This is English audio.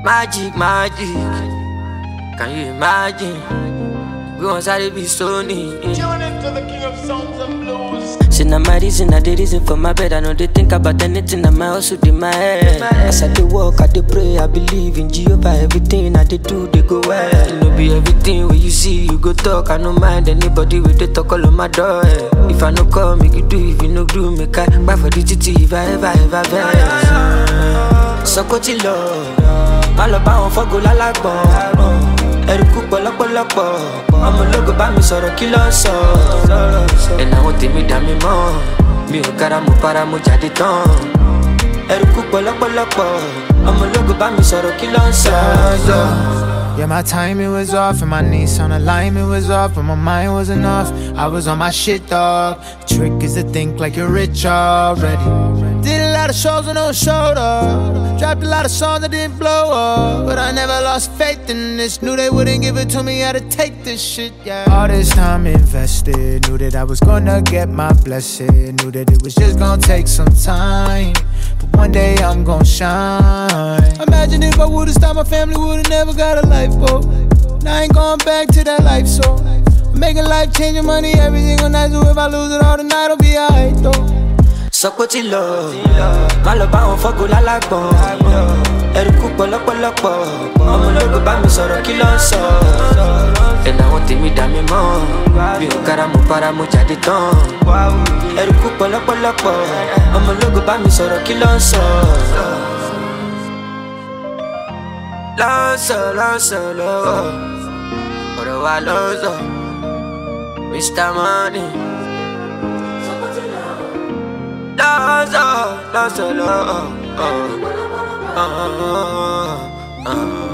Magic, magic. Can you imagine? We want to be Sony. Tune into the king of sounds and blues. See now my reason, I the reason for my bed. I know they think about anything, I might also do my head. As I dey walk, I dey pray, I believe in Jehovah. Everything I dey do, they go well. You know be everything when you see, you go talk. I no mind anybody with they talk all on my door. If I no call, make you do. If you no do, make I buy for the GT. If I ever vex. So go till love, my love bound for go la la bon. Eruku pọ̀lọpọ̀lọpọ̀, ọmọ ológo bá mi sọ̀rọ̀ kí ló ń sọ. Ẹ̀nà àwọn tèmi dá mi mọ́, mi ò kára mo para mo jáde tán. Eruku pọ̀lọpọ̀lọpọ̀, ọmọ ológo bá mi sọ̀rọ̀ kí ló ń sọ. Yeah, my timing was off and my knees on alignment was off, but my mind wasn't off. I was on my shit, dog. The trick is to think like you're rich already. Did a lot of shows with no shoulder. Dropped a lot of songs that didn't blow up, but I never lost faith in this. Knew they wouldn't give it to me, had to take this shit, yeah. All this time invested, knew that I was gonna get my blessing. Knew that it was just gonna take some time, but one day I'm gonna shine. Imagine if I would've stopped, my family would've never got a lifeboat. Now I ain't going back to that life, so I'm making life changing money every single night. So if I lose it all tonight, I'll be alright though. Sọ pé tí lọ, má lọ bá wọn fọ́gò lálágbọ̀n. Eruku pọ̀lọpọ̀lọpọ̀, ọmọ ológo bá mi sọ̀rọ̀ kí ló ń sọ. Ẹ̀nà àwọn tèmi dá mi mọ́, mi ò kára mo para mo jáde tán. Eruku pọ̀lọpọ̀lọpọ̀, ọmọ ológo bá mi sọ̀rọ̀ kí ló ń sọ. Lọ́sọ̀ lọ́wọ́, ọ̀rọ̀ wa lọ́sọ̀, Mr. Money. Lọ́sọ̀ lọ́wọ́.